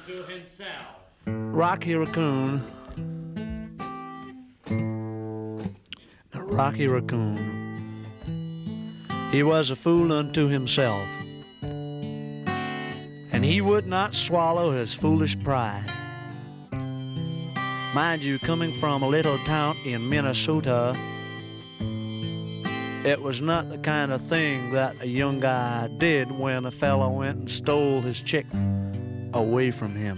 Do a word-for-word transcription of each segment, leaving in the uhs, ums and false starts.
unto himself. Rocky Raccoon. Rocky Raccoon. He was a fool unto himself, and he would not swallow his foolish pride. Mind you, coming from a little town in Minnesota, it was not the kind of thing that a young guy did when a fellow went and stole his chick away from him.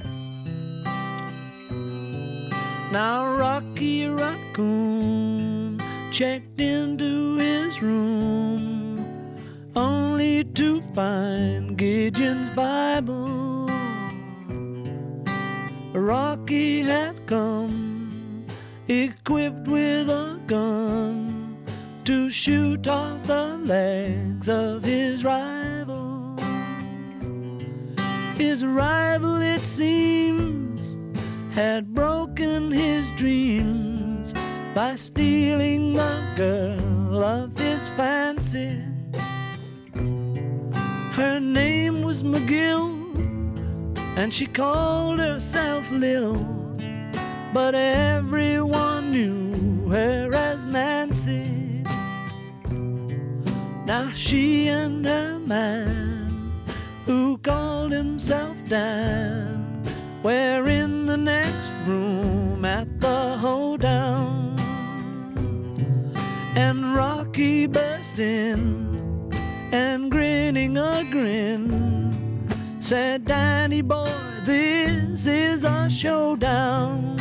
Now Rocky Raccoon checked into his room only to find Gideon's Bible. Rocky had come equipped with a gun to shoot off the legs of his rival. His rival, it seems, had broken his dreams by stealing the girl of his fancy. Her name was McGill, and she called herself Lil, but everyone knew her as Nancy. Now she and her man, who called himself Dan, were in the next room at the hoedown. And Rocky burst in, and grinning a grin, said, "Danny boy, this is a showdown."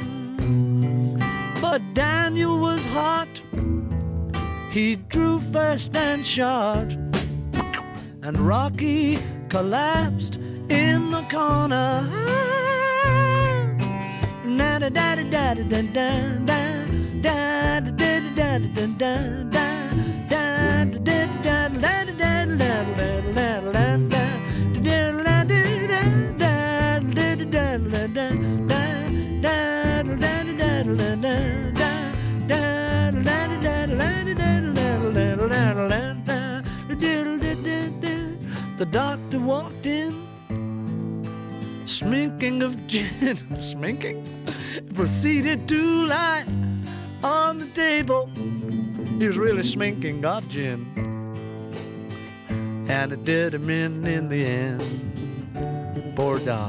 But Daniel was hot. He drew first and shot, and Rocky collapsed in the corner. Da da da da da da da da da da da da da. The doctor walked in, sminking of gin, sminking, proceeded to lie on the table. He was really sminking of gin, and it did him in in the end. Poor Doc.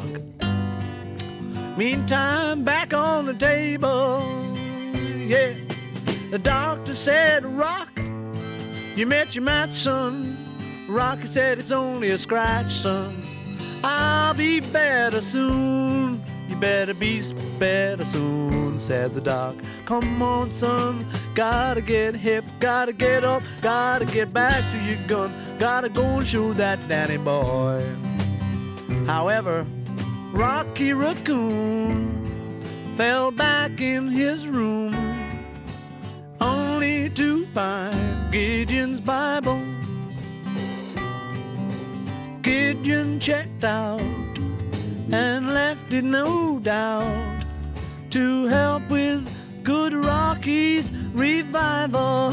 Meantime, back on the table, yeah, the doctor said, "Rock, you met your match, son." Rocky said, "It's only a scratch, son. I'll be better soon. You better be better soon," said the doc. "Come on, son, gotta get hip, gotta get up, gotta get back to your gun, gotta go and shoot that Danny boy." However, Rocky Raccoon fell back in his room only to find Gideon's Bible. Gideon checked out and left it, no doubt, to help with good Rocky's revival.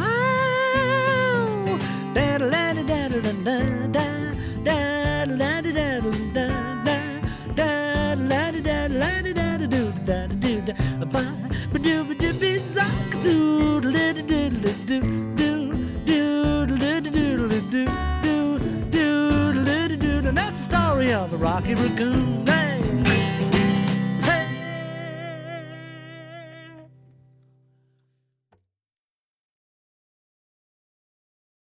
And that's the story of the Rocky Raccoon.